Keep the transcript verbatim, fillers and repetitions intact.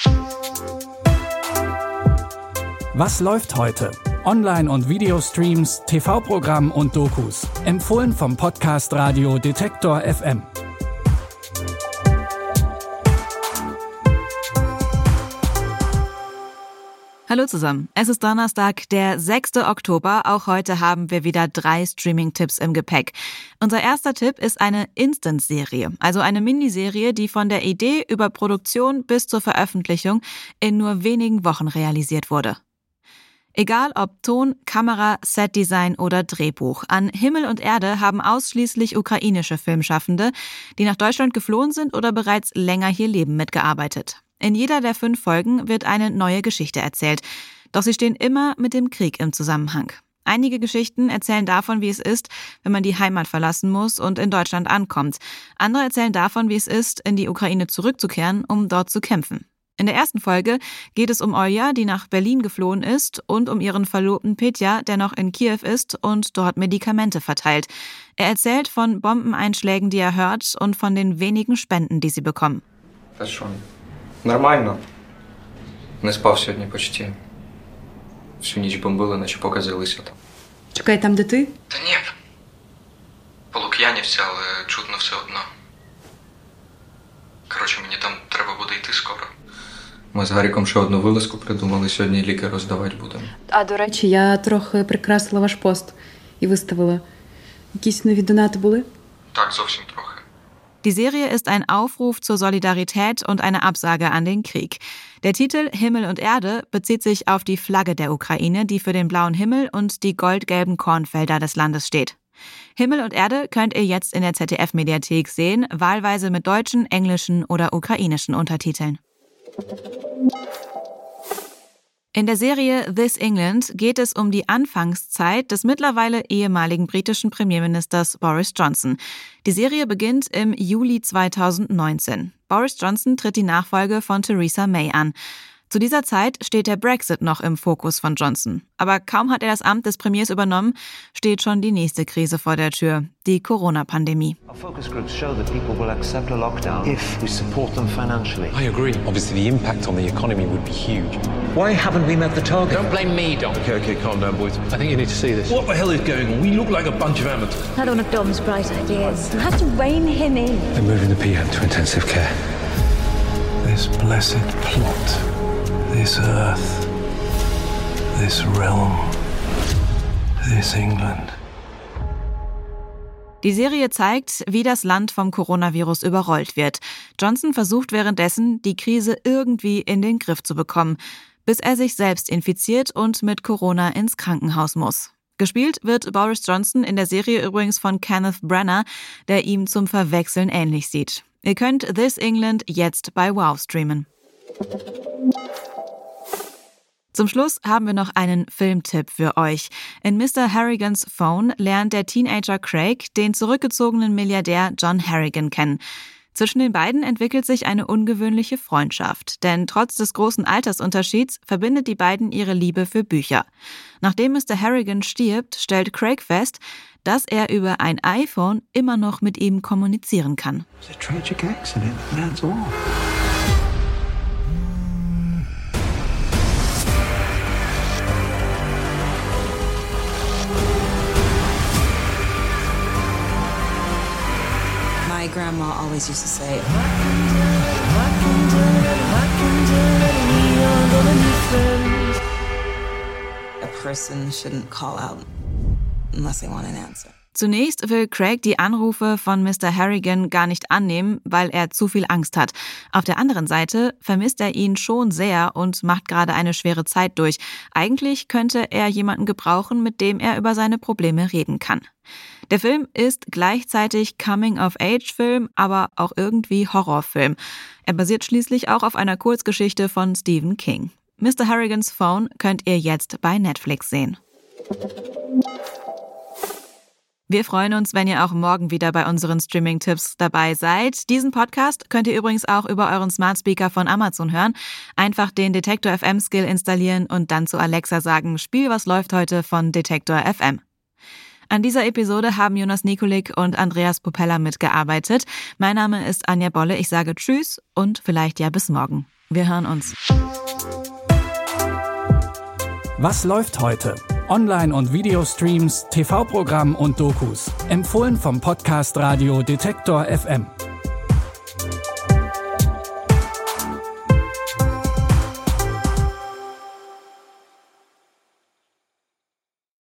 Was läuft heute? Online- und Videostreams, T V-Programm und Dokus. Empfohlen vom Podcast Radio Detektor F M. Hallo zusammen, es ist Donnerstag, der sechster Oktober. Auch heute haben wir wieder drei Streaming-Tipps im Gepäck. Unser erster Tipp ist eine Instant-Serie, also eine Miniserie, die von der Idee über Produktion bis zur Veröffentlichung in nur wenigen Wochen realisiert wurde. Egal ob Ton, Kamera, Setdesign oder Drehbuch, an Himmel und Erde haben ausschließlich ukrainische Filmschaffende, die nach Deutschland geflohen sind oder bereits länger hier leben, mitgearbeitet. In jeder der fünf Folgen wird eine neue Geschichte erzählt, doch sie stehen immer mit dem Krieg im Zusammenhang. Einige Geschichten erzählen davon, wie es ist, wenn man die Heimat verlassen muss und in Deutschland ankommt. Andere erzählen davon, wie es ist, in die Ukraine zurückzukehren, um dort zu kämpfen. In der ersten Folge geht es um Olja, die nach Berlin geflohen ist, und um ihren Verlobten Petja, der noch in Kiew ist und dort Medikamente verteilt. Er erzählt von Bombeneinschlägen, die er hört, und von den wenigen Spenden, die sie bekommen. Das schon. Нормально. Не спав сьогодні почти. Всю ніч бомбили, наче поки залися там. Чекай, там де ти? Та ні. Полук'янівці, але чутно все одно. Коротше, мені там треба буде йти скоро. Ми з Гаріком ще одну вилазку придумали, сьогодні ліки роздавати будемо. А, до речі, я трохи прикрасила ваш пост і виставила. Якісь нові донати були? Так, зовсім трохи. Die Serie ist ein Aufruf zur Solidarität und eine Absage an den Krieg. Der Titel Himmel und Erde bezieht sich auf die Flagge der Ukraine, die für den blauen Himmel und die goldgelben Kornfelder des Landes steht. Himmel und Erde könnt ihr jetzt in der Z D F-Mediathek sehen, wahlweise mit deutschen, englischen oder ukrainischen Untertiteln. In der Serie This England geht es um die Anfangszeit des mittlerweile ehemaligen britischen Premierministers Boris Johnson. Die Serie beginnt im Juli zweitausendneunzehn. Boris Johnson tritt die Nachfolge von Theresa May an. Zu dieser Zeit steht der Brexit noch im Fokus von Johnson. Aber kaum hat er das Amt des Premiers übernommen, steht schon die nächste Krise vor der Tür, die Corona-Pandemie. Our focus groups show that people will accept a lockdown if we support them financially. I agree. Obviously, the impact on the economy would be huge. Why haven't we met the target? Don't blame me, Dom. Okay, okay, calm down, boys. I think you need to see this. What the hell is going on? We look like a bunch of amateurs. Had one of Dom's bright ideas. You have to rein him in. They're moving the P M to intensive care. This blessed plot, this earth, this realm, this England. Die Serie zeigt, wie das Land vom Coronavirus überrollt wird. Johnson versucht währenddessen, die Krise irgendwie in den Griff zu bekommen, bis er sich selbst infiziert und mit Corona ins Krankenhaus muss. Gespielt wird Boris Johnson in der Serie übrigens von Kenneth Branagh, der ihm zum Verwechseln ähnlich sieht. Ihr könnt This England jetzt bei Wow streamen. Zum Schluss haben wir noch einen Filmtipp für euch. In Mister Harrigans Phone lernt der Teenager Craig den zurückgezogenen Milliardär John Harrigan kennen. Zwischen den beiden entwickelt sich eine ungewöhnliche Freundschaft, denn trotz des großen Altersunterschieds verbindet die beiden ihre Liebe für Bücher. Nachdem Mister Harrigan stirbt, stellt Craig fest, dass er über ein iPhone immer noch mit ihm kommunizieren kann. It's a tragic accident, that's all. My grandma always used to say, a person shouldn't call out unless they want an answer. Zunächst will Craig die Anrufe von Mister Harrigan gar nicht annehmen, weil er zu viel Angst hat. Auf der anderen Seite vermisst er ihn schon sehr und macht gerade eine schwere Zeit durch. Eigentlich könnte er jemanden gebrauchen, mit dem er über seine Probleme reden kann. Der Film ist gleichzeitig Coming-of-Age-Film, aber auch irgendwie Horrorfilm. Er basiert schließlich auch auf einer Kurzgeschichte von Stephen King. Mister Harrigans Phone könnt ihr jetzt bei Netflix sehen. Wir freuen uns, wenn ihr auch morgen wieder bei unseren Streaming-Tipps dabei seid. Diesen Podcast könnt ihr übrigens auch über euren Smart Speaker von Amazon hören. Einfach den Detektor F M Skill installieren und dann zu Alexa sagen, Spiel, was läuft heute von Detektor F M. An dieser Episode haben Jonas Nikolik und Andreas Popella mitgearbeitet. Mein Name ist Anja Bolle. Ich sage Tschüss und vielleicht ja bis morgen. Wir hören uns. Was läuft heute? Online- und Videostreams, T V-Programm und Dokus. Empfohlen vom Podcast Radio Detektor F M.